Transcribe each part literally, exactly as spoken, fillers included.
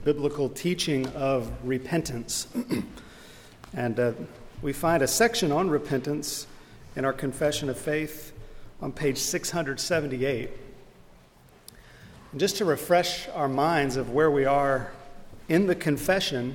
biblical teaching of repentance. and uh, we find a section on repentance in our Confession of Faith on page six hundred seventy-eight. And just to refresh our minds of where we are in the confession,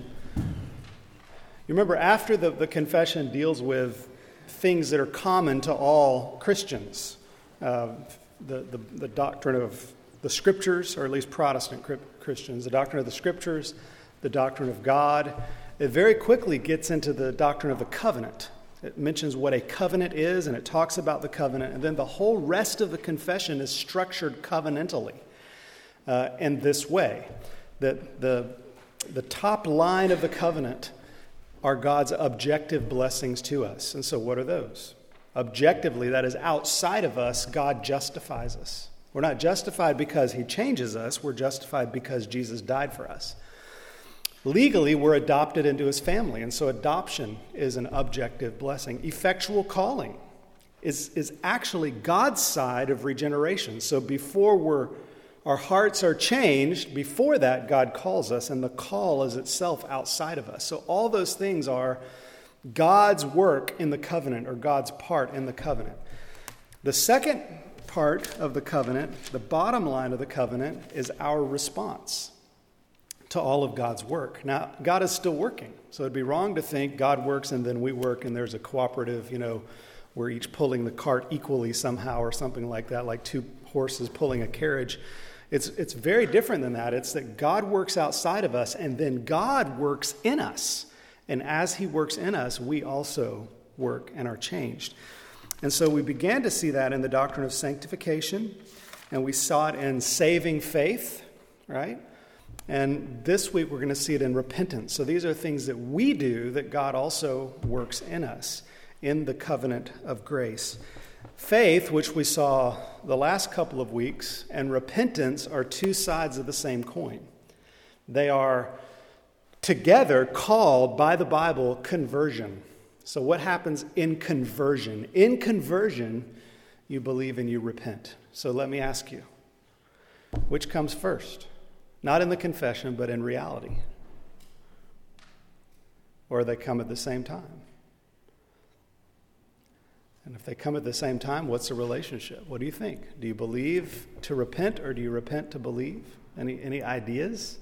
you remember after the, the confession deals with things that are common to all Christians, uh, the, the, the doctrine of the Scriptures, or at least Protestant Christians, the doctrine of the Scriptures, the doctrine of God. It very quickly gets into the doctrine of the covenant. It mentions what a covenant is, and it talks about the covenant, and then the whole rest of the confession is structured covenantally uh, in this way, that the, the top line of the covenant are God's objective blessings to us. And so what are those? Objectively, that is outside of us, God justifies us. We're not justified because he changes us. We're justified because Jesus died for us. Legally, we're adopted into his family, and so adoption is an objective blessing. Effectual calling is, is actually God's side of regeneration. So before we're, our hearts are changed, before that, God calls us, and the call is itself outside of us. So all those things are God's work in the covenant, or God's part in the covenant. The second part of the covenant, the bottom line of the covenant, is our response to all of God's work. Now, God is still working, so it'd be wrong to think God works and then we work and there's a cooperative, you know, we're each pulling the cart equally somehow or something like that, like two horses pulling a carriage. It's, it's very different than that. It's that God works outside of us and then God works in us. And as he works in us, we also work and are changed. And so we began to see that in the doctrine of sanctification, and we saw it in saving faith, right? And this week we're going to see it in repentance. So these are things that we do that God also works in us in the covenant of grace. Faith, which we saw the last couple of weeks, and repentance are two sides of the same coin. They are together called by the Bible conversion. So what happens in conversion? In conversion, you believe and you repent. So let me ask you, which comes first? Not in the confession, but in reality. Or they come at the same time. And if they come at the same time, what's the relationship? What do you think? Do you believe to repent, or do you repent to believe? Any any ideas?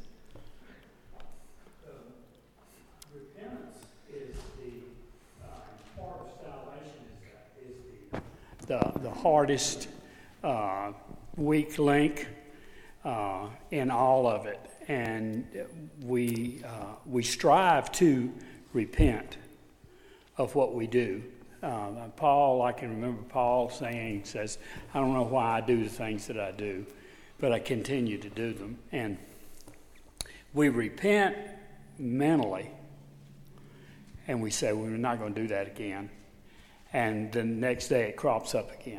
The, the hardest uh, weak link uh, in all of it, and we uh, we strive to repent of what we do. Uh, Paul, I can remember Paul saying, he says, "I don't know why I do the things that I do, but I continue to do them." And we repent mentally, and we say, "We're not going to do that again." And the next day it crops up again.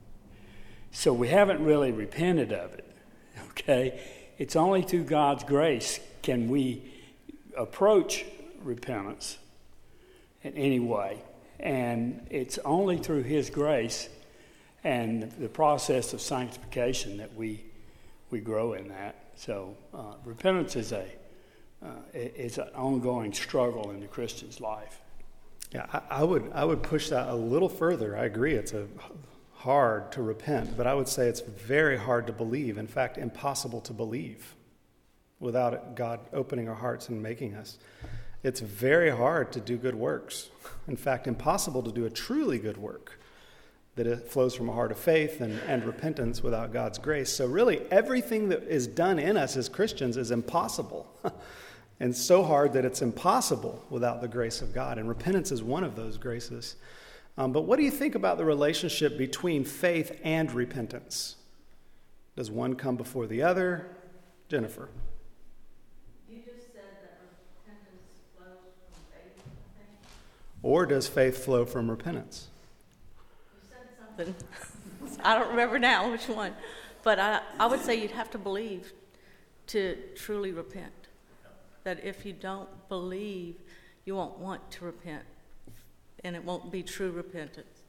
So we haven't really repented of it, okay? It's only through God's grace can we approach repentance in any way. And it's only through his grace and the process of sanctification that we we grow in that. So uh, repentance is a uh, it's an ongoing struggle in the Christian's life. Yeah, I, I would I would push that a little further. I agree it's a hard to repent, but I would say it's very hard to believe. In fact, impossible to believe without God opening our hearts and making us. It's very hard to do good works. In fact, impossible to do a truly good work that it flows from a heart of faith and, and repentance without God's grace. So really, everything that is done in us as Christians is impossible. And so hard that it's impossible without the grace of God. And repentance is one of those graces. Um, but what do you think about the relationship between faith and repentance? Does one come before the other? Jennifer? You just said that repentance flows from faith, I think. Or does faith flow from repentance? You said something. I don't remember now which one. But I, I would say you'd have to believe to truly repent. That if you don't believe, you won't want to repent, and it won't be true repentance.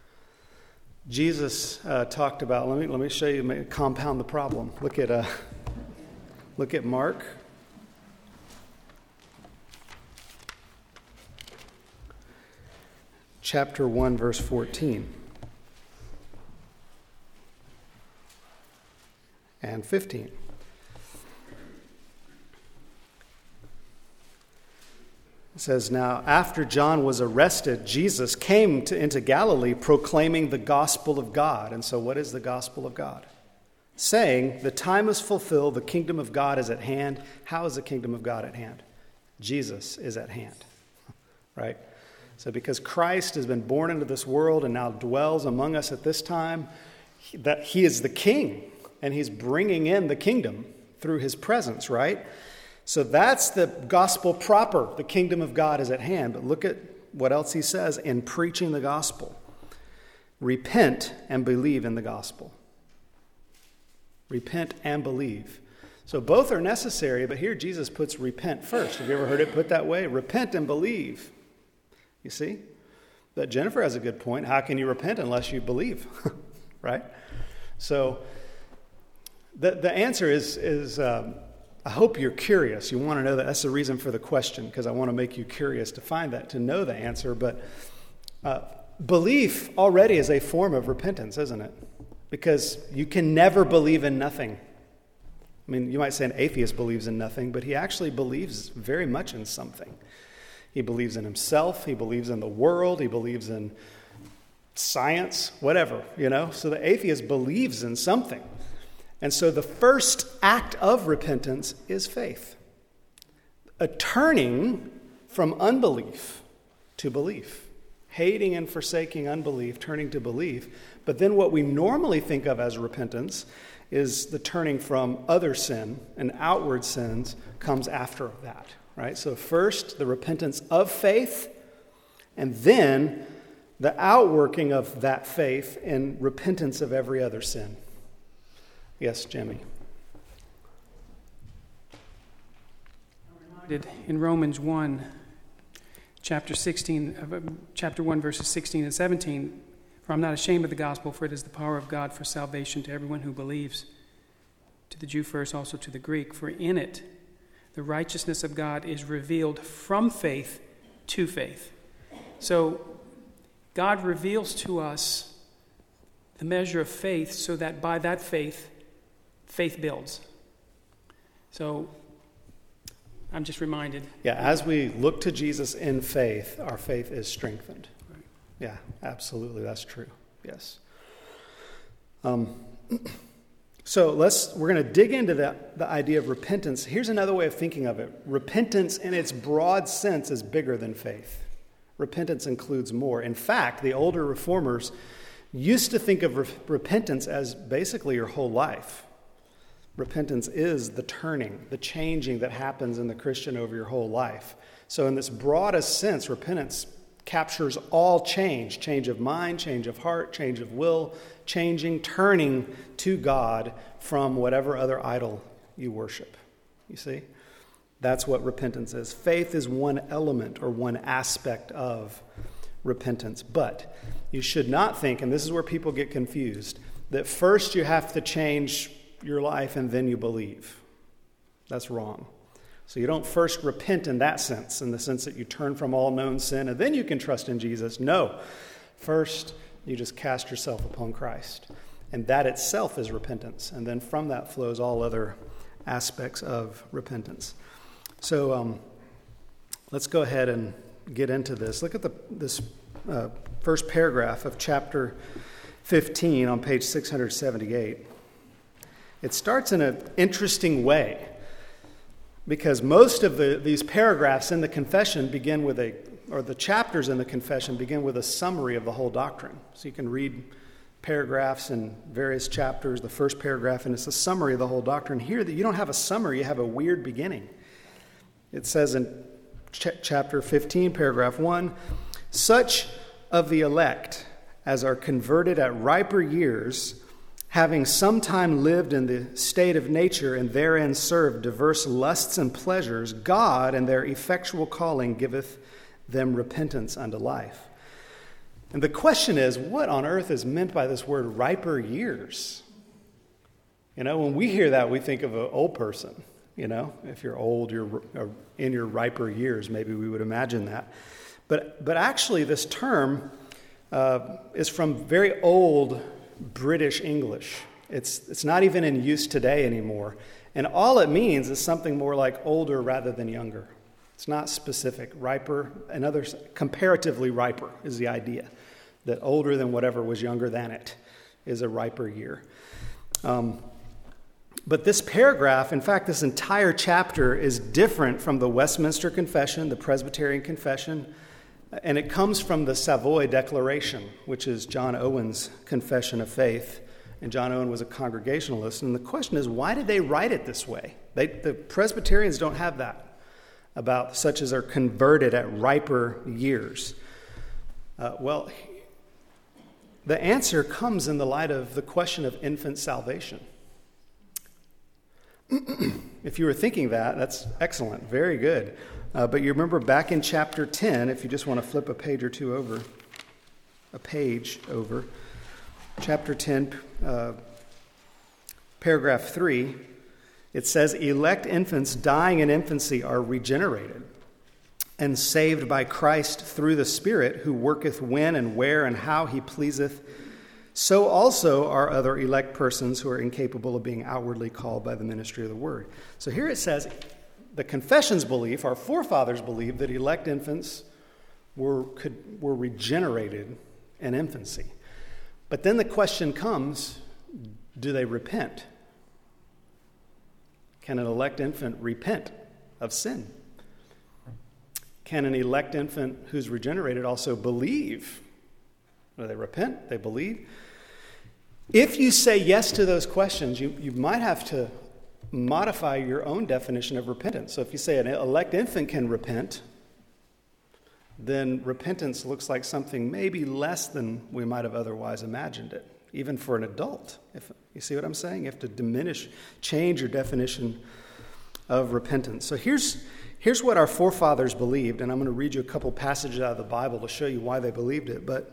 Jesus uh, talked about. Let me let me show you. Compound the problem. Look at uh, look at Mark chapter one, verse fourteen and fifteen. It says, "Now after John was arrested, Jesus came to, into Galilee proclaiming the gospel of God." And so what is the gospel of God? Saying, "The time is fulfilled, the kingdom of God is at hand." How is the kingdom of God at hand? Jesus is at hand, right? So because Christ has been born into this world and now dwells among us at this time, that he is the king, and he's bringing in the kingdom through his presence, right? So that's the gospel proper. The kingdom of God is at hand. But look at what else he says in preaching the gospel. Repent and believe in the gospel. Repent and believe. So both are necessary, but here Jesus puts repent first. Have you ever heard it put that way? Repent and believe. You see? But Jennifer has a good point. How can you repent unless you believe? Right? So the, the answer is... is um, I hope you're curious. You want to know that. That's the reason for the question, because I want to make you curious to find that, to know the answer. But uh, belief already is a form of repentance, isn't it? Because you can never believe in nothing. I mean, you might say an atheist believes in nothing, but he actually believes very much in something. He believes in himself. He believes in the world. He believes in science, whatever, you know. So the atheist believes in something. And so the first act of repentance is faith. A turning from unbelief to belief. Hating and forsaking unbelief, turning to belief. But then what we normally think of as repentance is the turning from other sin, and outward sins comes after that, right? So first, the repentance of faith, and then the outworking of that faith in repentance of every other sin. Yes, Jimmy. I'm reminded in Romans one, chapter sixteen, chapter one, verses sixteen and seventeen, "For I'm not ashamed of the gospel, for it is the power of God for salvation to everyone who believes, to the Jew first, also to the Greek. For in it the righteousness of God is revealed from faith to faith." So God reveals to us the measure of faith so that by that faith, faith builds. So I'm just reminded. Yeah, as we look to Jesus in faith, our faith is strengthened. Right. Yeah, absolutely, that's true. Yes. Um, so let's we're going to dig into the, the idea of repentance. Here's another way of thinking of it. Repentance in its broad sense is bigger than faith. Repentance includes more. In fact, the older reformers used to think of re- repentance as basically your whole life. Repentance is the turning, the changing that happens in the Christian over your whole life. So in this broadest sense, repentance captures all change, change of mind, change of heart, change of will, changing, turning to God from whatever other idol you worship. You see? That's what repentance is. Faith is one element or one aspect of repentance. But you should not think, and this is where people get confused, that first you have to change your life and then you believe. That's wrong. So you don't first repent in that sense, in the sense that you turn from all known sin and then you can trust in Jesus. No. First, you just cast yourself upon Christ. And that itself is repentance. And then from that flows all other aspects of repentance. So um, let's go ahead and get into this. Look at the this uh, first paragraph of chapter fifteen on page six hundred seventy-eight. It starts in an interesting way because most of the, these paragraphs in the confession begin with a, or the chapters in the confession begin with a summary of the whole doctrine. So you can read paragraphs in various chapters, the first paragraph, and it's a summary of the whole doctrine. Here, that you don't have a summary, you have a weird beginning. It says in ch- chapter fifteen, paragraph one, "Such of the elect as are converted at riper years, having sometime lived in the state of nature and therein served diverse lusts and pleasures, God and their effectual calling giveth them repentance unto life." And the question is, what on earth is meant by this word riper years? You know, when we hear that, we think of an old person. You know, if you're old, you're in your riper years, maybe we would imagine that. But, but actually, this term uh, is from very old British English. It's, it's not even in use today anymore. And all it means is something more like older rather than younger. It's not specific. Riper, and others, comparatively riper is the idea. That older than whatever was younger than it is a riper year. Um, but this paragraph, in fact, this entire chapter is different from the Westminster Confession, the Presbyterian Confession, and it comes from the Savoy Declaration, which is John Owen's Confession of Faith. And John Owen was a Congregationalist. And the question is, why did they write it this way? They, the Presbyterians don't have that, about such as are converted at riper years. Uh, well, the answer comes in the light of the question of infant salvation. If you were thinking that, that's excellent, very good. Uh, but you remember back in chapter ten, if you just want to flip a page or two over, a page over, chapter ten, uh, paragraph three, it says, elect infants dying in infancy are regenerated and saved by Christ through the Spirit, who worketh when and where and how he pleaseth. So also are other elect persons who are incapable of being outwardly called by the ministry of the word. So here it says, the confession's belief, our forefathers believed that elect infants were, could, were regenerated in infancy. But then the question comes, do they repent? Can an elect infant repent of sin? Can an elect infant who's regenerated also believe? Do they repent? They believe? If you say yes to those questions, you, you might have to modify your own definition of repentance. So if you say an elect infant can repent, then repentance looks like something maybe less than we might have otherwise imagined it, even for an adult. If you see what I'm saying? You have to diminish, change your definition of repentance. So here's here's what our forefathers believed, and I'm going to read you a couple passages out of the Bible to show you why they believed it. But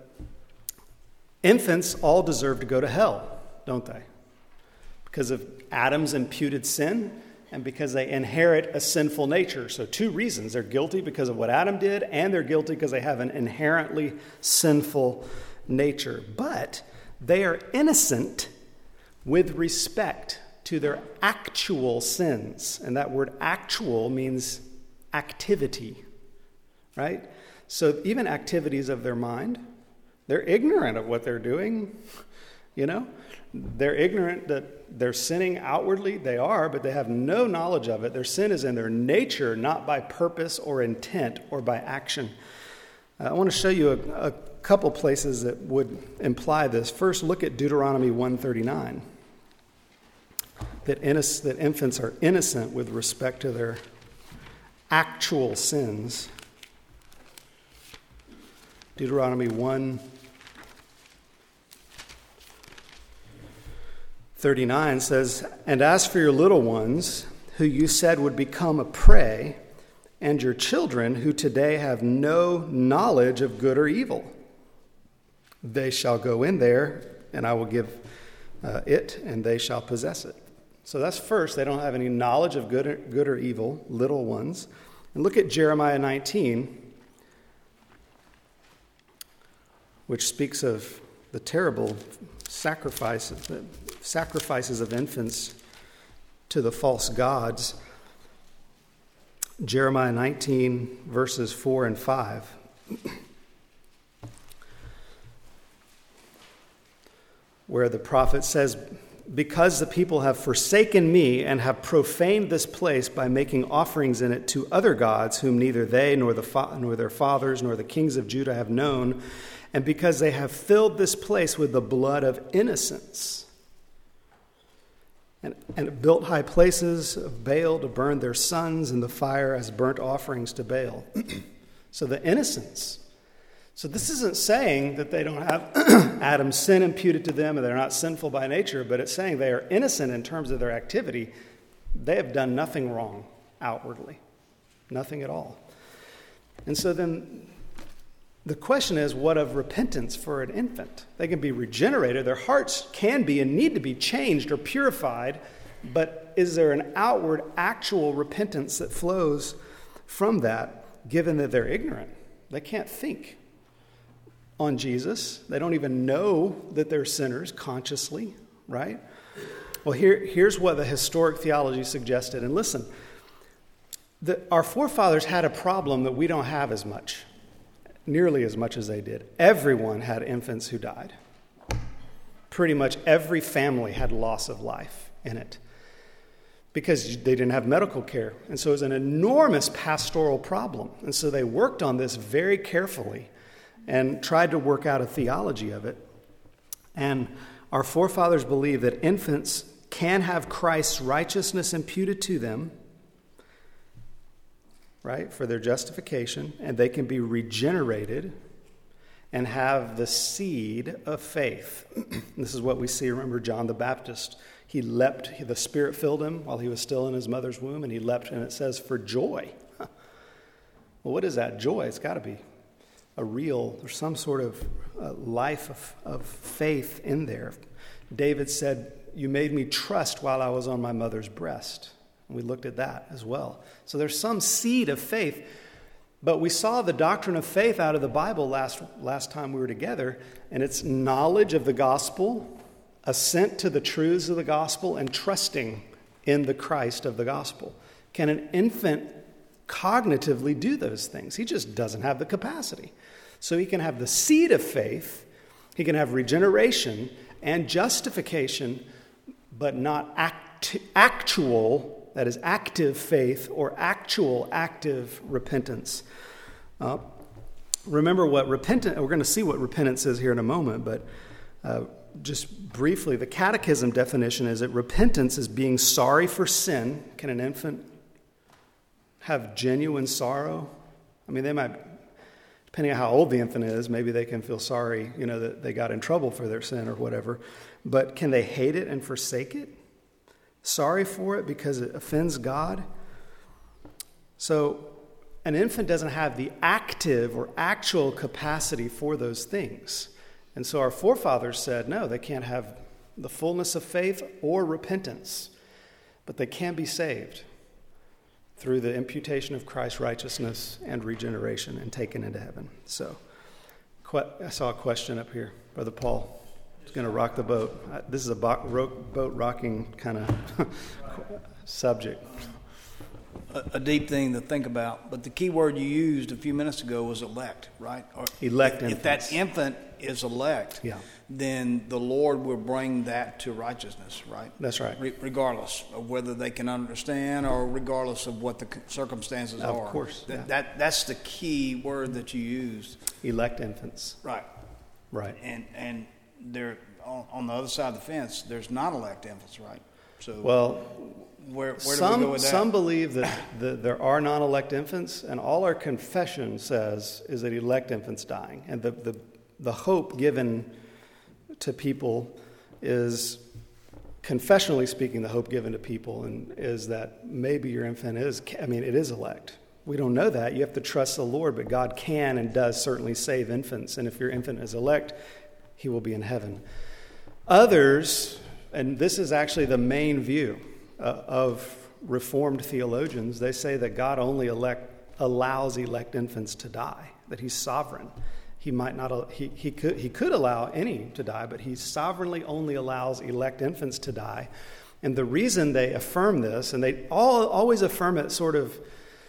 infants all deserve to go to hell, don't they? Because of Adam's imputed sin and because they inherit a sinful nature. So two reasons. They're guilty because of what Adam did, and they're guilty because they have an inherently sinful nature. But they are innocent with respect to their actual sins. And that word actual means activity, right? So even activities of their mind, they're ignorant of what they're doing, you know? They're ignorant that they're sinning outwardly. They are, but they have no knowledge of it. Their sin is in their nature, not by purpose or intent or by action. Uh, I want to show you a, a couple places that would imply this. First, look at Deuteronomy one thirty-nine. That, innoc- that infants are innocent with respect to their actual sins. Deuteronomy one thirty-nine says, and as for your little ones, who you said would become a prey, and your children who today have no knowledge of good or evil, they shall go in there, and I will give uh, it, and they shall possess it. So that's first, they don't have any knowledge of good or, good or evil, little ones. And look at Jeremiah nineteen, which speaks of the terrible sacrifices, the sacrifices of infants to the false gods. Jeremiah nineteen, verses four and five. Where the prophet says, because the people have forsaken me and have profaned this place by making offerings in it to other gods whom neither they nor, the fa- nor their fathers nor the kings of Judah have known, and because they have filled this place with the blood of innocents, and, and built high places of Baal to burn their sons in the fire as burnt offerings to Baal. So the innocents. So this isn't saying that they don't have Adam's sin imputed to them and they're not sinful by nature, but it's saying they are innocent in terms of their activity. They have done nothing wrong outwardly, nothing at all. And so then the question is, what of repentance for an infant? They can be regenerated. Their hearts can be and need to be changed or purified, but is there an outward, actual repentance that flows from that, given that they're ignorant? They can't think on Jesus. They don't even know that they're sinners consciously, right? Well, here, here's what the historic theology suggested. And listen, the, our forefathers had a problem that we don't have as much, nearly as much as they did. Everyone had infants who died. Pretty much every family had loss of life in it because they didn't have medical care. And so it was an enormous pastoral problem. And so they worked on this very carefully and tried to work out a theology of it. And our forefathers believed that infants can have Christ's righteousness imputed to them, right, for their justification, and they can be regenerated and have the seed of faith. This is what we see. Remember John the Baptist. He leapt, the Spirit filled him while he was still in his mother's womb, and he leapt, and it says, for joy. Well, what is that joy? It's got to be a real, there's some sort of uh, life of, of faith in there. David said, you made me trust while I was on my mother's breast. And we looked at that as well. So there's some seed of faith. But we saw the doctrine of faith out of the Bible last, last time we were together, and it's knowledge of the gospel, assent to the truths of the gospel, and trusting in the Christ of the gospel. Can an infant cognitively do those things? He just doesn't have the capacity. So he can have the seed of faith, he can have regeneration and justification, but not act, actual, that is active faith or actual active repentance. Uh, remember what repentance, we're going to see what repentance is here in a moment, but uh, just briefly, the catechism definition is that repentance is being sorry for sin. Can an infant have genuine sorrow? I mean, they might, depending on how old the infant is, maybe they can feel sorry, you know, that they got in trouble for their sin or whatever. But can they hate it and forsake it? Sorry for it because it offends God? So an infant doesn't have the active or actual capacity for those things. And so our forefathers said, no, they can't have the fullness of faith or repentance, but they can be saved through the imputation of Christ's righteousness and regeneration and taken into heaven. So I saw a question up here. Brother Paul is going to rock the boat. This is a boat rocking kind of subject. A, a deep thing to think about, but the key word you used a few minutes ago was elect, right? Or elect if, infants. If that infant is elect, yeah. then the Lord will bring that to righteousness, right? That's right. Re- regardless of whether they can understand or regardless of what the circumstances of are. Of course. That, yeah. that That's the key word that you used. Elect infants. Right. Right. And and there on, on the other side of the fence, there's not elect infants, right? So well, where, where some, do we go with that? Some believe that the, there are non-elect infants, and all our confession says is that elect infants dying. And the, the, the hope given to people is, confessionally speaking, the hope given to people and is that maybe your infant is, I mean, it is elect. We don't know that. You have to trust the Lord, but God can and does certainly save infants. And if your infant is elect, he will be in heaven. Others, and this is actually the main view uh, of Reformed theologians, they say that God only elect, allows elect infants to die, that he's sovereign. He might not, he, he could he could allow any to die, but he sovereignly only allows elect infants to die. And the reason they affirm this, and they all always affirm it sort of,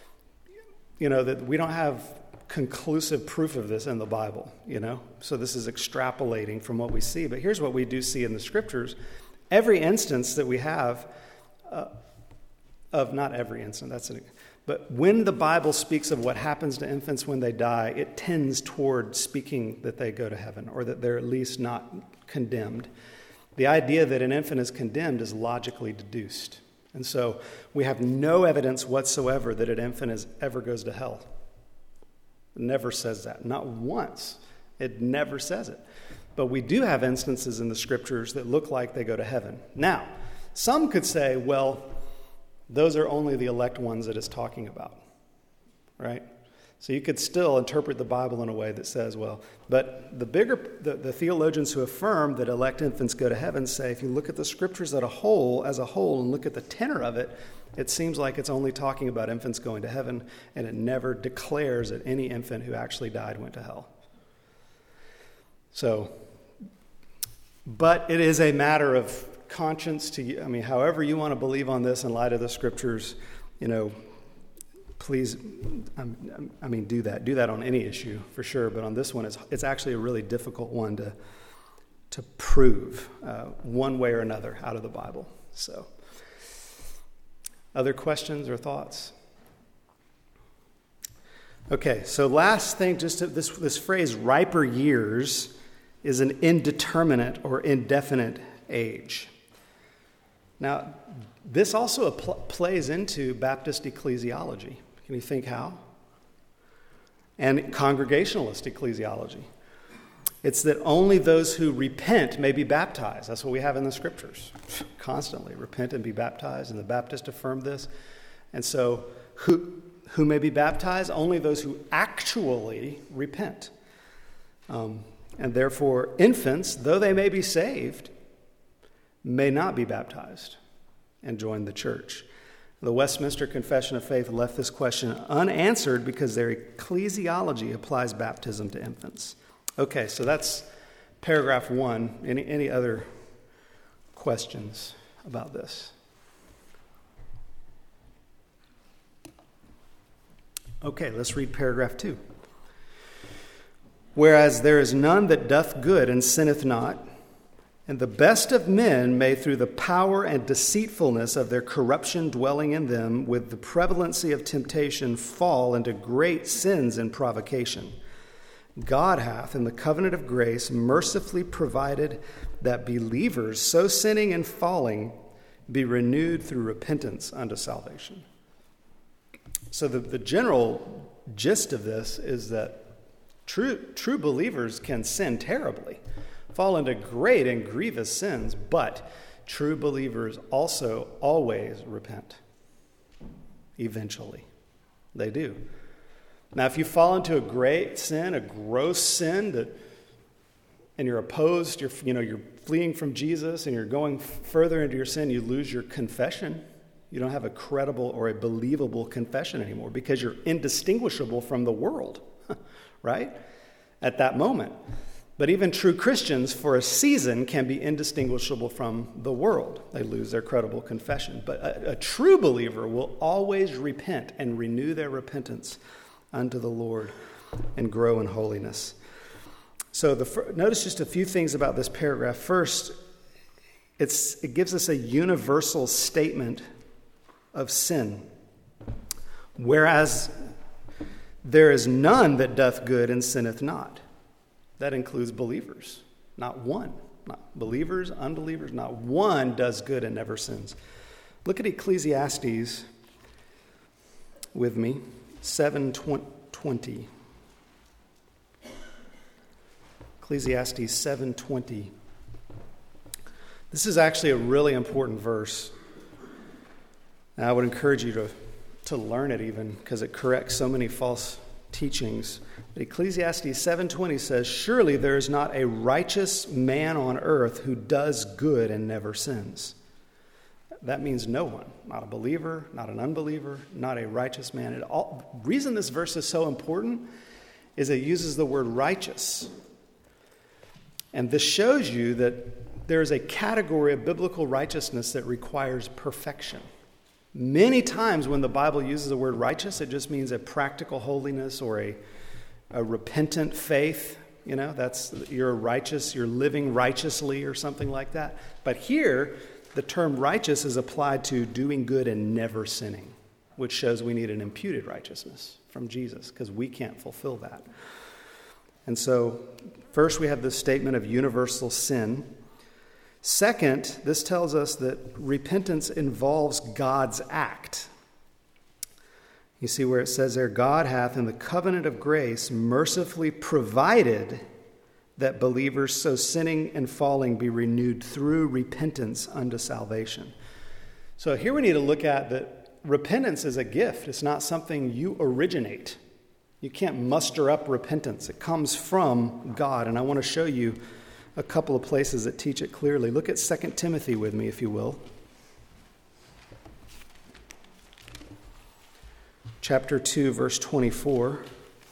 you know, that we don't have conclusive proof of this in the Bible, you know? So this is extrapolating from what we see. But here's what we do see in the Scriptures. Every instance that we have uh, of, not every instance, that's an, but when the Bible speaks of what happens to infants when they die, it tends toward speaking that they go to heaven or that they're at least not condemned. The idea that an infant is condemned is logically deduced. And so we have no evidence whatsoever that an infant is, ever goes to hell. It never says that. Not once. It never says it. But we do have instances in the Scriptures that look like they go to heaven. Now, some could say, well, those are only the elect ones that it's talking about, right? So you could still interpret the Bible in a way that says, well, but the bigger, the, the theologians who affirm that elect infants go to heaven say, if you look at the scriptures as a whole, as a whole, and look at the tenor of it, it seems like it's only talking about infants going to heaven, and it never declares that any infant who actually died went to hell. So, but it is a matter of conscience to, I mean, however you want to believe on this in light of the scriptures, you know, please, I mean, do that. Do that on any issue, for sure. But on this one, it's, it's actually a really difficult one to to prove uh, one way or another out of the Bible. So, other questions or thoughts? Okay, so last thing, just to, this, this phrase, riper years, is an indeterminate or indefinite age. Now, this also apl- plays into Baptist ecclesiology. Can you think how? And Congregationalist ecclesiology. It's that only those who repent may be baptized. That's what we have in the scriptures. Constantly, repent and be baptized, and the Baptists affirm this. And so, who, who may be baptized? Only those who actually repent. Um, and therefore, infants, though they may be saved, may not be baptized and join the church. The Westminster Confession of Faith left this question unanswered because their ecclesiology applies baptism to infants. Okay, so that's paragraph one. Any, any other questions about this? Okay, let's read paragraph two. Whereas there is none that doth good and sinneth not, and the best of men may, through the power and deceitfulness of their corruption dwelling in them, with the prevalency of temptation, fall into great sins and provocation. God hath, in the covenant of grace, mercifully provided that believers, so sinning and falling, be renewed through repentance unto salvation. So the, the general gist of this is that true, true believers can sin terribly, fall into great and grievous sins, but true believers also always repent. Eventually. They do. Now, if you fall into a great sin, a gross sin, that, and you're opposed, you're, you know, you're fleeing from Jesus and you're going further into your sin, you lose your confession. You don't have a credible or a believable confession anymore because you're indistinguishable from the world, right? At that moment. But even true Christians, for a season, can be indistinguishable from the world. They lose their credible confession. But a, a true believer will always repent and renew their repentance unto the Lord and grow in holiness. So the, notice just a few things about this paragraph. First, it's, it gives us a universal statement of sin. Whereas there is none that doth good and sinneth not. That includes believers, not one. Not believers, unbelievers, not one does good and never sins. Look at Ecclesiastes with me, seven twenty. Ecclesiastes seven twenty. This is actually a really important verse. And I would encourage you to, to learn it even, because it corrects so many false teachings. But Ecclesiastes seven twenty says, "Surely there is not a righteous man on earth who does good and never sins." That means no one, not a believer, not an unbeliever, not a righteous man. The all, reason this verse is so important is it uses the word righteous. And this shows you that there is a category of biblical righteousness that requires perfection. Many times when the Bible uses the word righteous, it just means a practical holiness or a, a repentant faith. You know, that's, you're righteous, you're living righteously or something like that. But here, the term righteous is applied to doing good and never sinning, which shows we need an imputed righteousness from Jesus because we can't fulfill that. And so, first we have this statement of universal sin. Second, this tells us that repentance involves God's act. You see where it says there, God hath in the covenant of grace mercifully provided that believers so sinning and falling be renewed through repentance unto salvation. So here we need to look at that repentance is a gift. It's not something you originate. You can't muster up repentance. It comes from God, and I want to show you a couple of places that teach it clearly. Look at Second Timothy with me, if you will. Chapter two, verse twenty-four.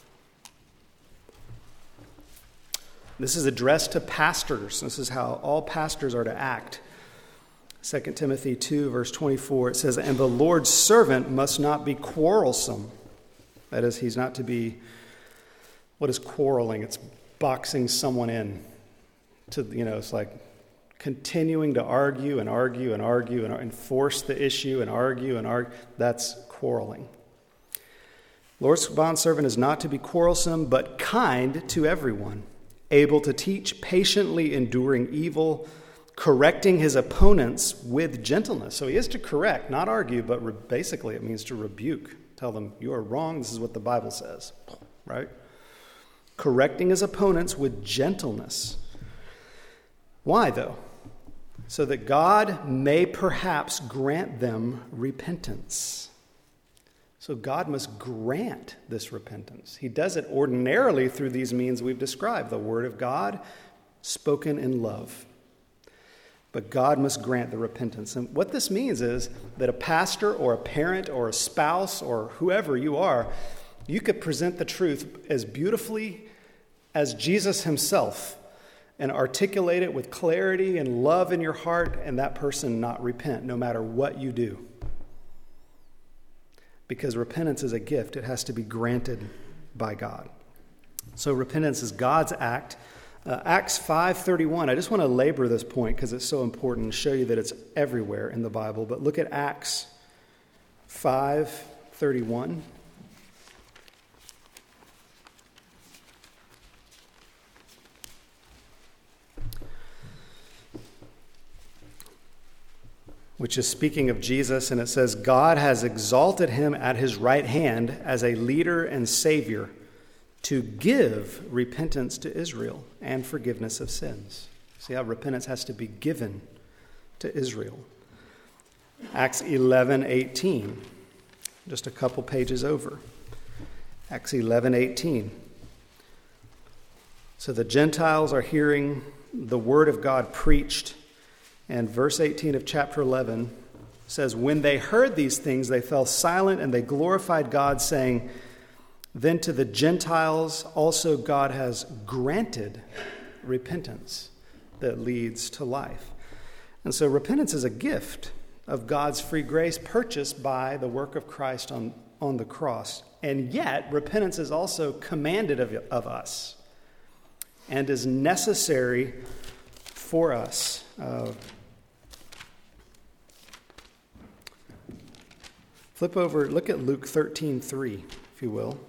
This is addressed to pastors. This is how all pastors are to act. Second Timothy two, verse twenty-four, it says, "And the Lord's servant must not be quarrelsome." That is, he's not to be, what is quarreling? It's boxing someone in. To, you know, it's like continuing to argue and argue and argue and, and force the issue and argue and argue. That's quarreling. Lord's bondservant is not to be quarrelsome, but kind to everyone, able to teach, patiently enduring evil, correcting his opponents with gentleness. So he is to correct, not argue, but re- basically it means to rebuke. Tell them, you are wrong, this is what the Bible says, right? Correcting his opponents with gentleness. Why, though? So that God may perhaps grant them repentance. So God must grant this repentance. He does it ordinarily through these means we've described, the word of God spoken in love. But God must grant the repentance. And what this means is that a pastor or a parent or a spouse or whoever you are, you could present the truth as beautifully as Jesus himself and articulate it with clarity and love in your heart, and that person not repent no matter what you do. Because repentance is a gift. It has to be granted by God. So repentance is God's act. Uh, Acts five thirty-one, I just want to labor this point because it's so important and show you that it's everywhere in the Bible. But look at Acts five thirty-one. Which is speaking of Jesus, and it says, God has exalted him at his right hand as a leader and savior to give repentance to Israel and forgiveness of sins. See how repentance has to be given to Israel. Acts eleven eighteen, just a couple pages over. Acts eleven eighteen. So the Gentiles are hearing the word of God preached. And verse eighteen of chapter eleven says, when they heard these things, they fell silent and they glorified God, saying, then to the Gentiles also God has granted repentance that leads to life. And so repentance is a gift of God's free grace purchased by the work of Christ on, on the cross. And yet, repentance is also commanded of, of us and is necessary for us. Uh, Flip over, look at Luke thirteen three, if you will.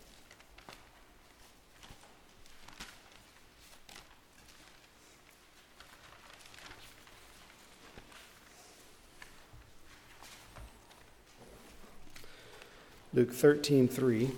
Luke thirteen three.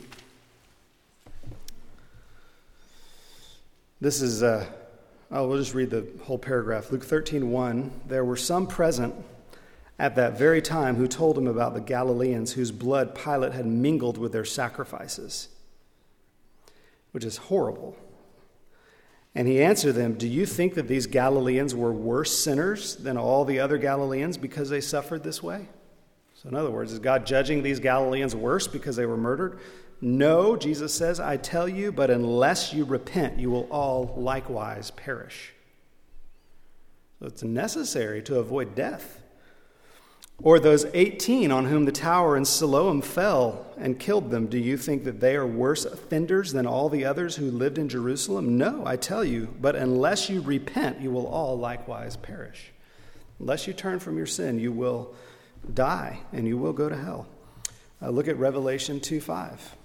This is, uh, oh, we'll just read the whole paragraph. Luke thirteen one, there were some present at that very time who told him about the Galileans whose blood Pilate had mingled with their sacrifices, which is horrible. And he answered them, do you think that these Galileans were worse sinners than all the other Galileans because they suffered this way? So in other words, is God judging these Galileans worse because they were murdered? No, Jesus says, I tell you, but unless you repent, you will all likewise perish. So it's necessary to avoid death. Or those eighteen on whom the tower in Siloam fell and killed them, do you think that they are worse offenders than all the others who lived in Jerusalem? No, I tell you, but unless you repent, you will all likewise perish. Unless you turn from your sin, you will die and you will go to hell. Uh, look at Revelation two five.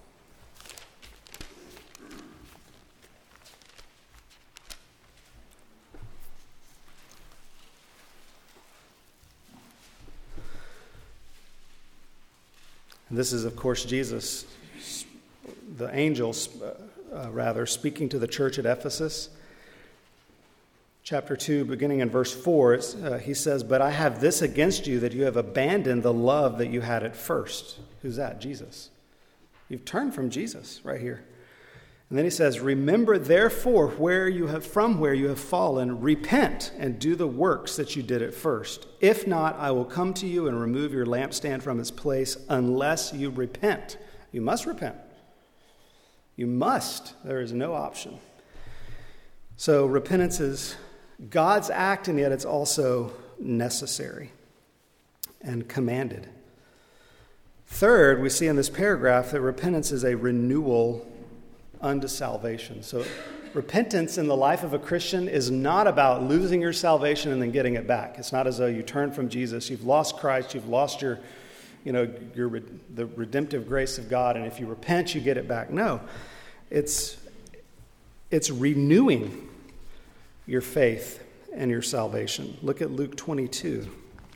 This is, of course, Jesus, the angels, uh, rather, speaking to the church at Ephesus. Chapter two, beginning in verse four, it's, uh, he says, but I have this against you, that you have abandoned the love that you had at first. Who's that? Jesus. You've turned from Jesus right here. And then he says, remember therefore where you have from where you have fallen, repent and do the works that you did at first. If not, I will come to you and remove your lampstand from its place unless you repent. You must repent. You must. There is no option. So repentance is God's act, and yet it's also necessary and commanded. Third, we see in this paragraph that repentance is a renewal unto salvation. So repentance in the life of a Christian is not about losing your salvation and then getting it back. It's not as though you turn from Jesus, you've lost Christ, you've lost your, you know, your the redemptive grace of God, and if you repent, you get it back. No, it's it's renewing your faith and your salvation. Look at Luke twenty-two.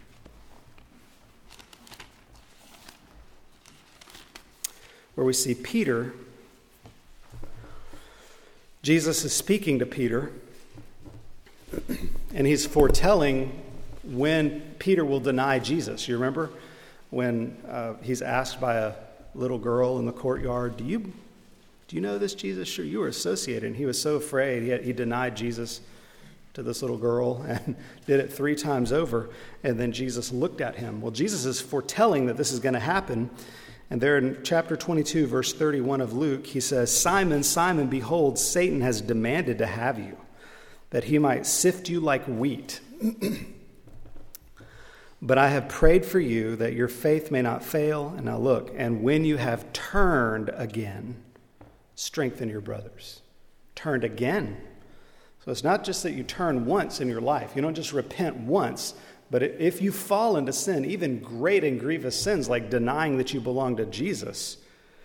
Where we see Peter. Jesus is speaking to Peter, and he's foretelling when Peter will deny Jesus. You remember when uh, he's asked by a little girl in the courtyard, do you do you know this Jesus? Sure, you were associated. And he was so afraid, he, he denied Jesus to this little girl and did it three times over, and then Jesus looked at him. Well, Jesus is foretelling that this is going to happen. And there in chapter twenty-two, verse thirty-one of Luke, he says, Simon, Simon, behold, Satan has demanded to have you, that he might sift you like wheat. But I have prayed for you that your faith may not fail. And now look, and when you have turned again, strengthen your brothers. Turned again. So it's not just that you turn once in your life. You don't just repent once. But if you fall into sin, even great and grievous sins like denying that you belong to Jesus,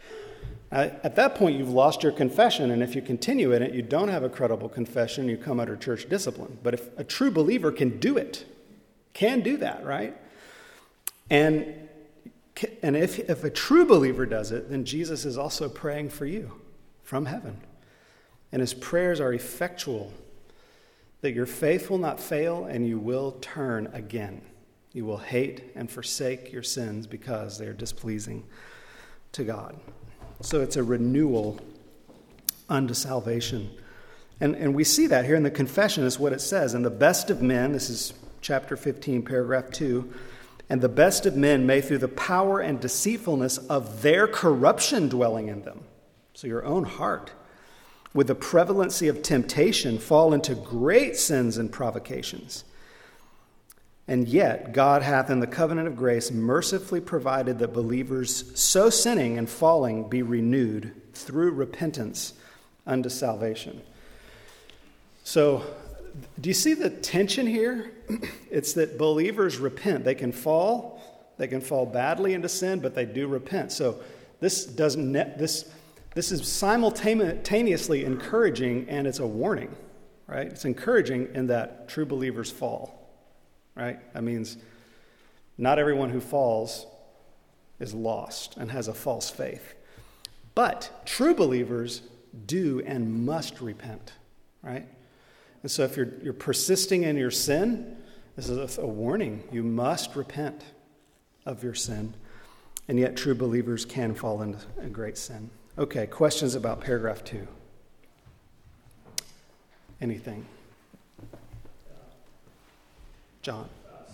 at that point you've lost your confession. And if you continue in it, you don't have a credible confession, you come under church discipline. But if a true believer can do it, can do that, right? And, and if, if a true believer does it, then Jesus is also praying for you from heaven. And his prayers are effectual, that your faith will not fail and you will turn again. You will hate and forsake your sins because they are displeasing to God. So it's a renewal unto salvation. And, and we see that here in the confession is what it says. And the best of men, this is chapter fifteen, paragraph two, and the best of men may through the power and deceitfulness of their corruption dwelling in them, so your own heart, with the prevalency of temptation, fall into great sins and provocations. And yet God hath in the covenant of grace mercifully provided that believers so sinning and falling be renewed through repentance unto salvation. So, do you see the tension here? It's that believers repent. They can fall, they can fall badly into sin, but they do repent. So this doesn't this this is simultaneously encouraging, and it's a warning, right? It's encouraging in that true believers fall, right? That means not everyone who falls is lost and has a false faith. But true believers do and must repent, right? And so if you're you're persisting in your sin, this is a, a warning. You must repent of your sin. And yet true believers can fall into a great sin. Okay, questions about paragraph two? Anything? John?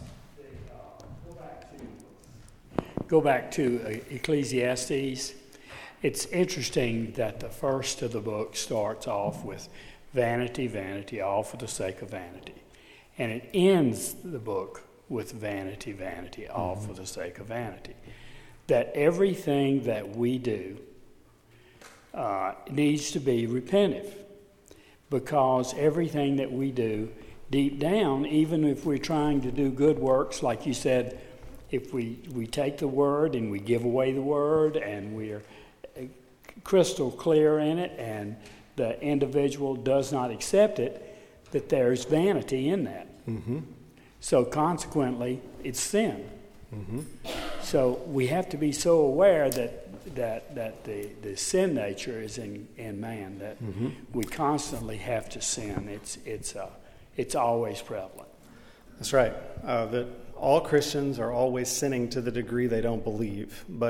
Go back to Ecclesiastes. It's interesting that the first of the book starts off with vanity, vanity, all for the sake of vanity. And it ends the book with vanity, vanity, all mm-hmm. for the sake of vanity. That everything that we do uh, needs to be repentive, because everything that we do deep down, even if we're trying to do good works, like you said, if we, we take the word and we give away the word and we're crystal clear in it and the individual does not accept it, that there's vanity in that. Mm-hmm. So consequently, it's sin. Mm-hmm. So we have to be so aware that that that the, the sin nature is in, in man, that mm-hmm. we constantly have to sin. It's it's uh, it's always prevalent. That's right. Uh, that all Christians are always sinning to the degree they don't believe. But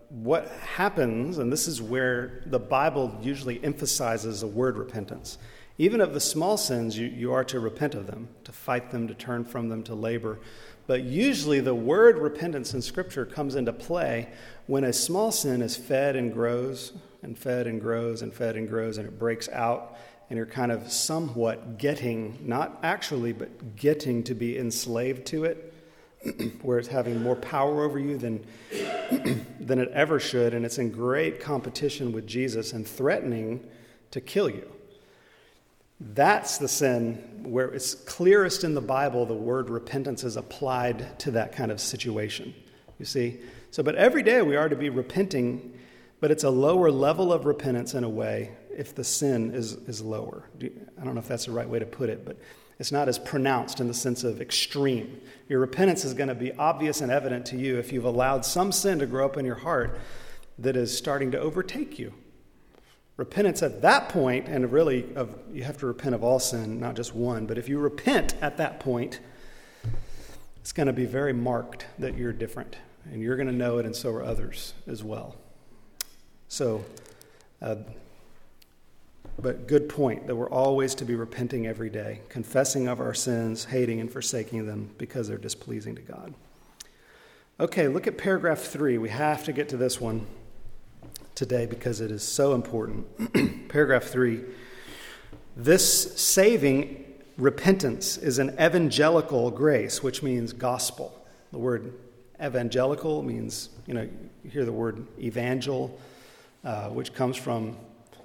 what happens, and this is where the Bible usually emphasizes the word repentance. Even of the small sins, you, you are to repent of them, to fight them, to turn from them, to labor. But usually the word repentance in Scripture comes into play when a small sin is fed and grows and fed and grows and fed and grows, and it breaks out, and you're kind of somewhat getting, not actually, but getting to be enslaved to it, where it's having more power over you than, than it ever should, and it's in great competition with Jesus and threatening to kill you. That's the sin where it's clearest in the Bible the word repentance is applied to that kind of situation. You see? So, but every day we are to be repenting, but it's a lower level of repentance in a way if the sin is, is lower. I don't know if that's the right way to put it, but it's not as pronounced in the sense of extreme. Your repentance is going to be obvious and evident to you if you've allowed some sin to grow up in your heart that is starting to overtake you. Repentance at that point, and really of, you have to repent of all sin, not just one, but if you repent at that point, it's going to be very marked that you're different, and you're going to know it, and so are others as well. So, uh, but good point that we're always to be repenting every day, confessing of our sins, hating and forsaking them because they're displeasing to God. Okay, look at paragraph three. We have to get to this one today because it is so important. Paragraph three. This saving repentance is an evangelical grace, which means gospel. The word evangelical means, you know, you hear the word evangel, uh, which comes from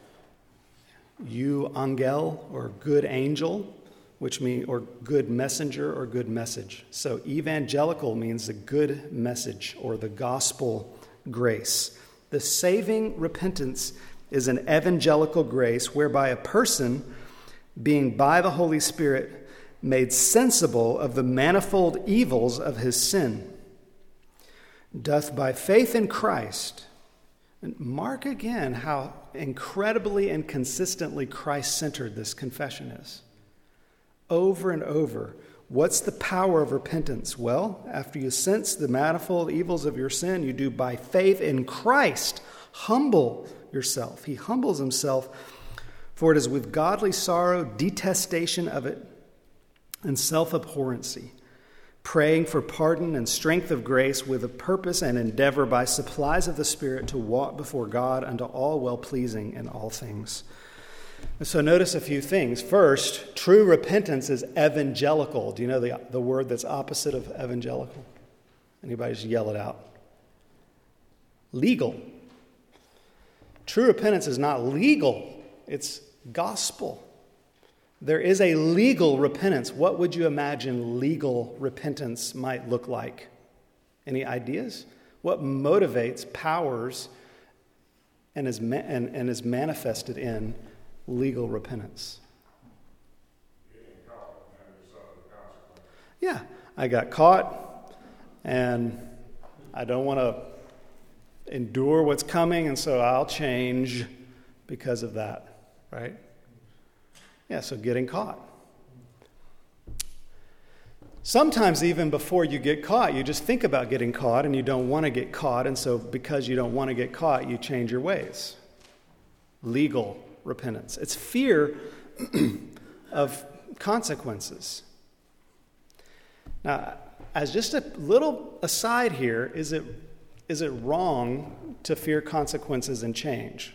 euangel, or good angel, which means, or good messenger, or good message. So evangelical means the good message or the gospel grace. The saving repentance is an evangelical grace whereby a person, being by the Holy Spirit made sensible of the manifold evils of his sin, doth by faith in Christ. And mark again how incredibly and consistently Christ-centered this confession is. Over and over. What's the power of repentance? Well, after you sense the manifold evils of your sin, you do by faith in Christ humble yourself. He humbles himself, for it is with godly sorrow, detestation of it, and self-abhorrency, praying for pardon and strength of grace with a purpose and endeavor by supplies of the Spirit to walk before God unto all well-pleasing in all things. And so notice a few things. First, true repentance is evangelical. Do you know the, the word that's opposite of evangelical? Anybody just yell it out? Legal. True repentance is not legal. It's gospel. There is a legal repentance. What would you imagine legal repentance might look like? Any ideas? What motivates, powers, and is, ma- and, and is manifested in legal repentance? Yeah, I got caught, and I don't want to endure what's coming, and so I'll change because of that, right? Yeah, so getting caught. Sometimes even before you get caught, you just think about getting caught and you don't want to get caught, and so because you don't want to get caught, you change your ways. Legal repentance. It's fear of consequences. Now, as just a little aside here, is it is it wrong to fear consequences and change?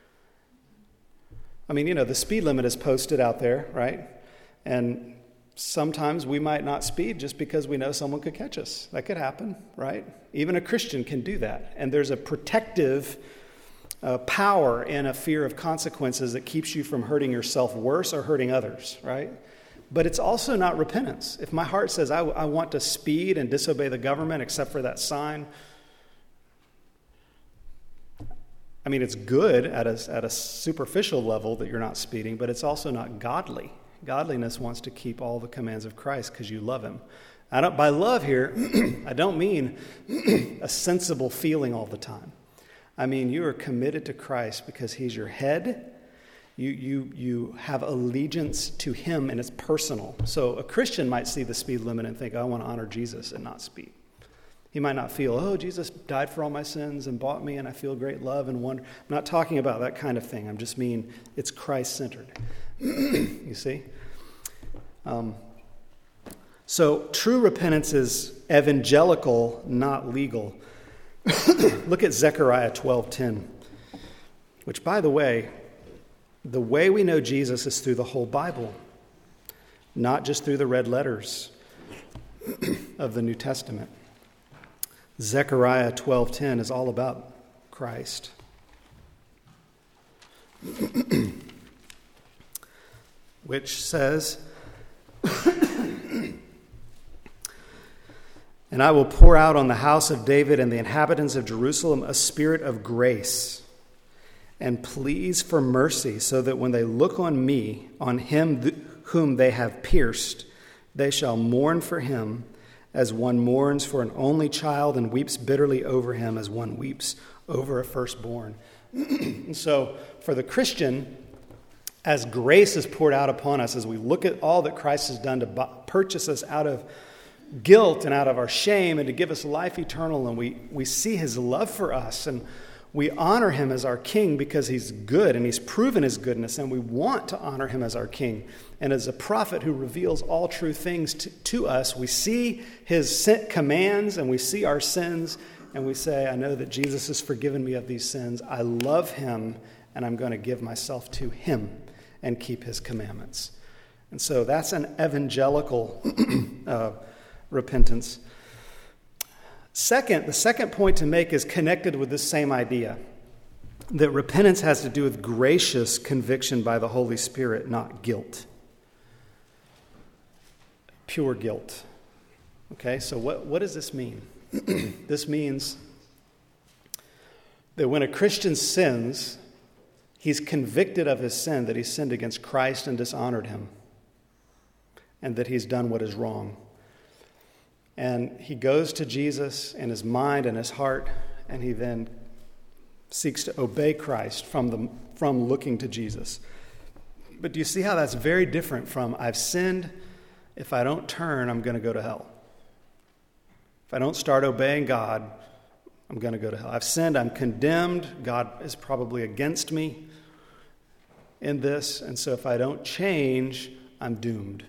I mean, you know, the speed limit is posted out there, right? And sometimes we might not speed just because we know someone could catch us. That could happen, right? Even a Christian can do that. And there's a protective uh, power in a fear of consequences that keeps you from hurting yourself worse or hurting others, right? But it's also not repentance. If my heart says, I, I want to speed and disobey the government except for that sign, I mean, it's good at a, at a superficial level that you're not speeding, but it's also not godly. Godliness wants to keep all the commands of Christ because you love him. I don't, by love here, I don't mean a sensible feeling all the time. I mean, you are committed to Christ because he's your head. You, you, you have allegiance to him, and it's personal. So a Christian might see the speed limit and think, I want to honor Jesus and not speed. He might not feel, oh, Jesus died for all my sins and bought me and I feel great love and wonder. I'm not talking about that kind of thing. I'm just mean it's Christ-centered. You see? Um, so true repentance is evangelical, not legal. Look at Zechariah twelve ten, which, by the way, the way we know Jesus is through the whole Bible, not just through the red letters of the New Testament. Zechariah twelve ten is all about Christ. Which says, and I will pour out on the house of David and the inhabitants of Jerusalem a spirit of grace and pleas for mercy, so that when they look on me, on him th- whom they have pierced, they shall mourn for him as one mourns for an only child and weeps bitterly over him as one weeps over a firstborn. And so for the Christian, as grace is poured out upon us, as we look at all that Christ has done to bu- purchase us out of guilt and out of our shame and to give us life eternal, and we, we see his love for us, and we honor him as our king because he's good and he's proven his goodness, and we want to honor him as our king. And as a prophet who reveals all true things to, to us, we see his commands and we see our sins, and we say, I know that Jesus has forgiven me of these sins. I love him, and I'm going to give myself to him and keep his commandments. And so that's an evangelical uh, repentance. Second, the second point to make is connected with this same idea, that repentance has to do with gracious conviction by the Holy Spirit, not guilt. Pure guilt. Okay, so what, what does this mean? This means that when a Christian sins, he's convicted of his sin, that he sinned against Christ and dishonored him, and that he's done what is wrong. And he goes to Jesus in his mind and his heart, and he then seeks to obey Christ from the, from looking to Jesus. But do you see how that's very different from, I've sinned, if I don't turn, I'm going to go to hell. If I don't start obeying God, I'm going to go to hell. I've sinned, I'm condemned, God is probably against me in this, and so if I don't change, I'm doomed.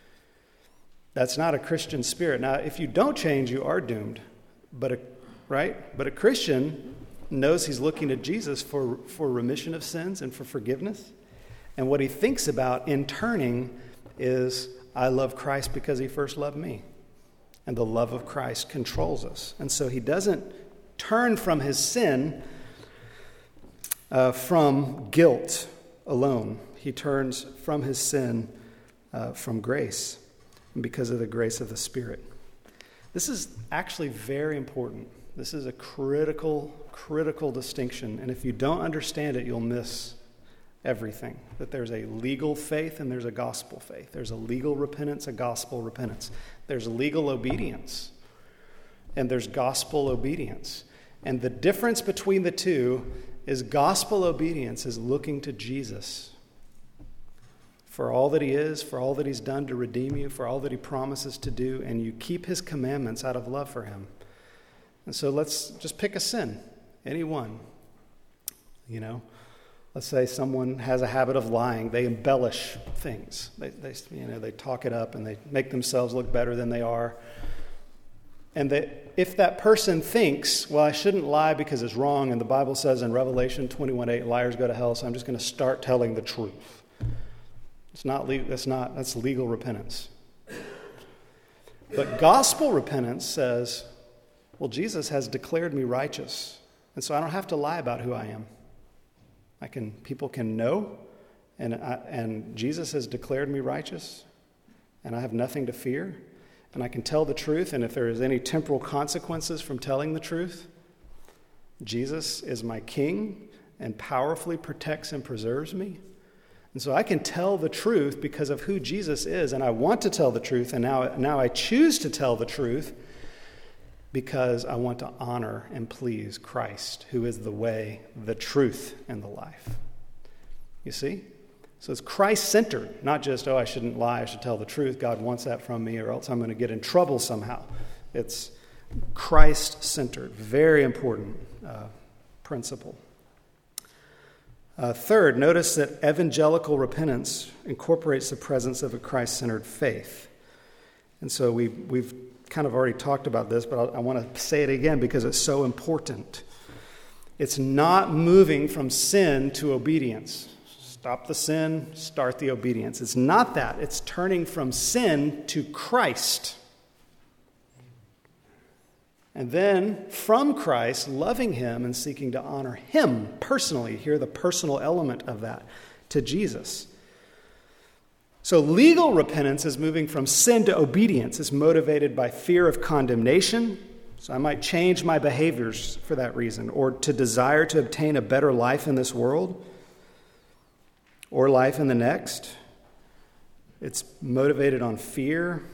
That's not a Christian spirit. Now, if you don't change, you are doomed. But a, right? But a Christian knows he's looking to Jesus for, for remission of sins and for forgiveness. And what he thinks about in turning is, I love Christ because he first loved me. And the love of Christ controls us. And so he doesn't turn from his sin uh, from guilt alone. He turns from his sin uh, from grace, and because of the grace of the Spirit. This is actually very important. This is a critical, critical distinction. And if you don't understand it, you'll miss everything. That there's a legal faith and there's a gospel faith. There's a legal repentance, a gospel repentance. There's legal obedience and there's gospel obedience. And the difference between the two is gospel obedience is looking to Jesus for all that he is, for all that he's done to redeem you, for all that he promises to do, and you keep his commandments out of love for him. And so let's just pick a sin, any one. You know, let's say someone has a habit of lying. They embellish things. They, they, you know, they talk it up and they make themselves look better than they are. And that if that person thinks, well, I shouldn't lie because it's wrong, and the Bible says in Revelation twenty-one eight, liars go to hell, so I'm just going to start telling the truth. It's not legal, that's not, that's legal repentance. But gospel repentance says, well, Jesus has declared me righteous, and so I don't have to lie about who I am. I can, people can know, and I, and Jesus has declared me righteous, and I have nothing to fear, and I can tell the truth, and if there is any temporal consequences from telling the truth, Jesus is my king and powerfully protects and preserves me. And so I can tell the truth because of who Jesus is, and I want to tell the truth, and now, now I choose to tell the truth because I want to honor and please Christ, who is the way, the truth, and the life. You see? So it's Christ-centered, not just, oh, I shouldn't lie, I should tell the truth. God wants that from me, or else I'm going to get in trouble somehow. It's, Christ-centered. Very important uh, principle. Uh, third, notice that evangelical repentance incorporates the presence of a Christ-centered faith. And so we, we've kind of already talked about this, but I'll, I want to say it again because it's so important. It's not moving from sin to obedience. Stop the sin, start the obedience. It's not that. It's turning from sin to Christ. And then from Christ, loving him and seeking to honor him personally. Hear the personal element of that, to Jesus. So legal repentance is moving from sin to obedience. It's motivated by fear of condemnation. So I might change my behaviors for that reason, or to desire to obtain a better life in this world, or life in the next. It's motivated on fear.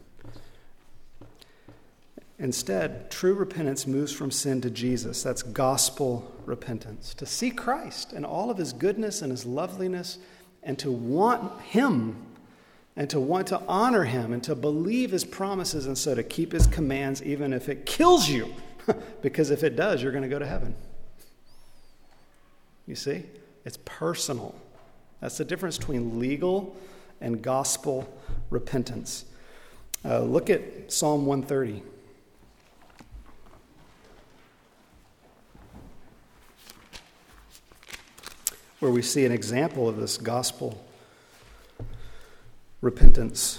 Instead, true repentance moves from sin to Jesus. That's gospel repentance. To see Christ and all of his goodness and his loveliness, and to want him, and to want to honor him, and to believe his promises, and so to keep his commands even if it kills you. Because if it does, you're going to go to heaven. You see? It's personal. That's the difference between legal and gospel repentance. Uh, look at Psalm one thirty. Where we see an example of this gospel repentance.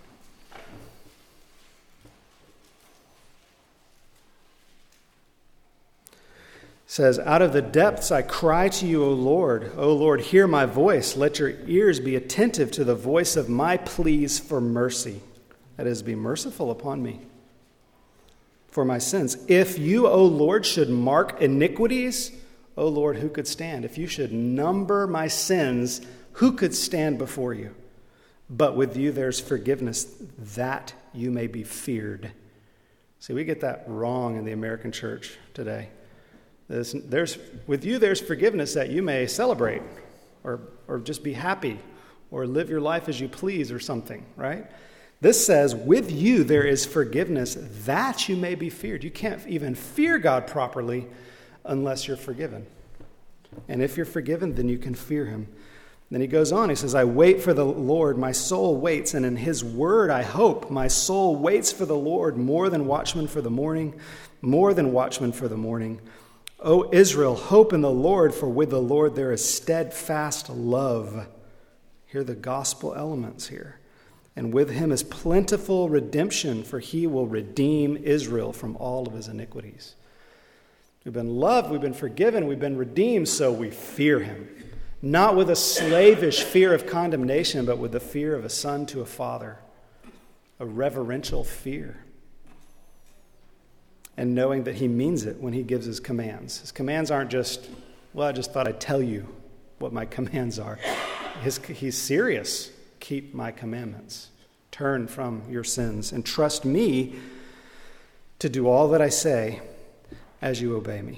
It says, "Out of the depths I cry to you, O Lord. O Lord, hear my voice. Let your ears be attentive to the voice of my pleas for mercy." That is, be merciful upon me for my sins. "If you, O Lord, should mark iniquities, O Lord, who could stand? If you should number my sins, who could stand before you? But with you there's forgiveness, that you may be feared." See, we get that wrong in the American church today. There's, there's, with you there's forgiveness that you may celebrate, or, or just be happy, or live your life as you please, or something, right? This says, with you there is forgiveness, that you may be feared. You can't even fear God properly unless you're forgiven. And if you're forgiven, then you can fear him. Then he goes on, he says, "I wait for the Lord, my soul waits, and in his word I hope. My soul waits for the Lord more than watchmen for the morning, more than watchmen for the morning. O Israel, hope in the Lord, for with the Lord there is steadfast love." Hear the gospel elements here. "And with him is plentiful redemption, for he will redeem Israel from all of his iniquities." We've been loved, we've been forgiven, we've been redeemed, so we fear him. Not with a slavish fear of condemnation, but with the fear of a son to a father. A reverential fear. And knowing that he means it when he gives his commands. His commands aren't just, well, I just thought I'd tell you what my commands are. His, he's serious. Keep my commandments. Turn from your sins and trust me to do all that I say as you obey me.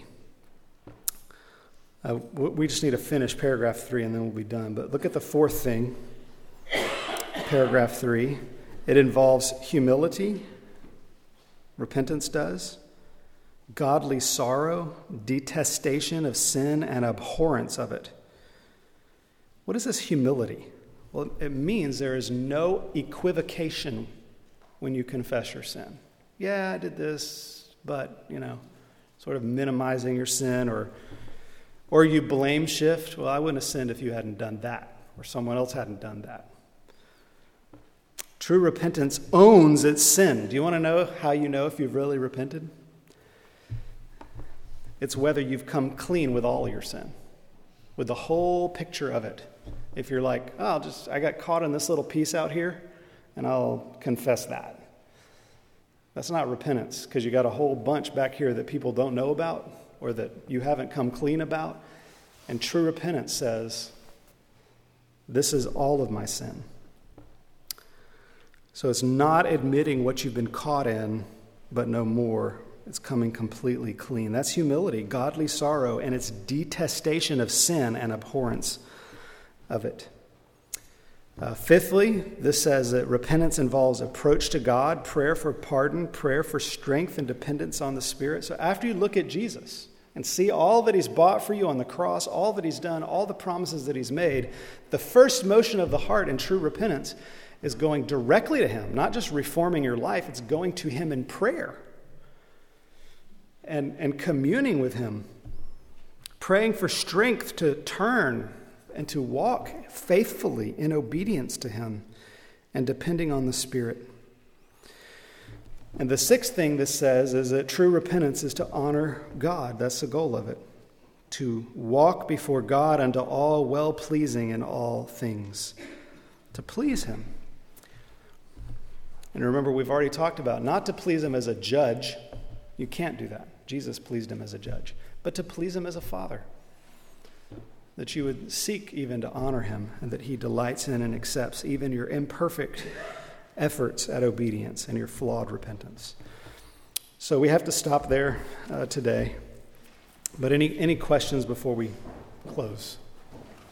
Uh, we just need to finish paragraph three and then we'll be done. But look at the fourth thing, paragraph three. It involves humility. Repentance does. Godly sorrow, detestation of sin, and abhorrence of it. What is this humility? Well, it means there is no equivocation when you confess your sin. Yeah, I did this, but, you know, sort of minimizing your sin, or or you blame shift. Well, I wouldn't have sinned if you hadn't done that, or someone else hadn't done that. True repentance owns its sin. Do you want to know how you know if you've really repented? It's whether you've come clean with all your sin, with the whole picture of it. If you're like, oh, I'll just, I got caught in this little piece out here, and I'll confess that. That's not repentance, because you got a whole bunch back here that people don't know about, or that you haven't come clean about. And true repentance says, this is all of my sin. So it's not admitting what you've been caught in, but no more. It's coming completely clean. That's humility, godly sorrow, and it's detestation of sin and abhorrence of it. Uh, fifthly, this says that repentance involves approach to God, prayer for pardon, prayer for strength and dependence on the Spirit. So after you look at Jesus and see all that he's bought for you on the cross, all that he's done, all the promises that he's made, the first motion of the heart in true repentance is going directly to him, not just reforming your life, it's going to him in prayer and, and communing with him, praying for strength to turn and to walk faithfully in obedience to him and depending on the Spirit. And the sixth thing this says is that true repentance is to honor God. That's the goal of it. To walk before God unto all well-pleasing in all things. To please him. And remember, we've already talked about not to please him as a judge. You can't do that. Jesus pleased him as a judge. But to please him as a father. That you would seek even to honor him and that he delights in and accepts even your imperfect efforts at obedience and your flawed repentance. So we have to stop there uh, today. But any, any questions before we close?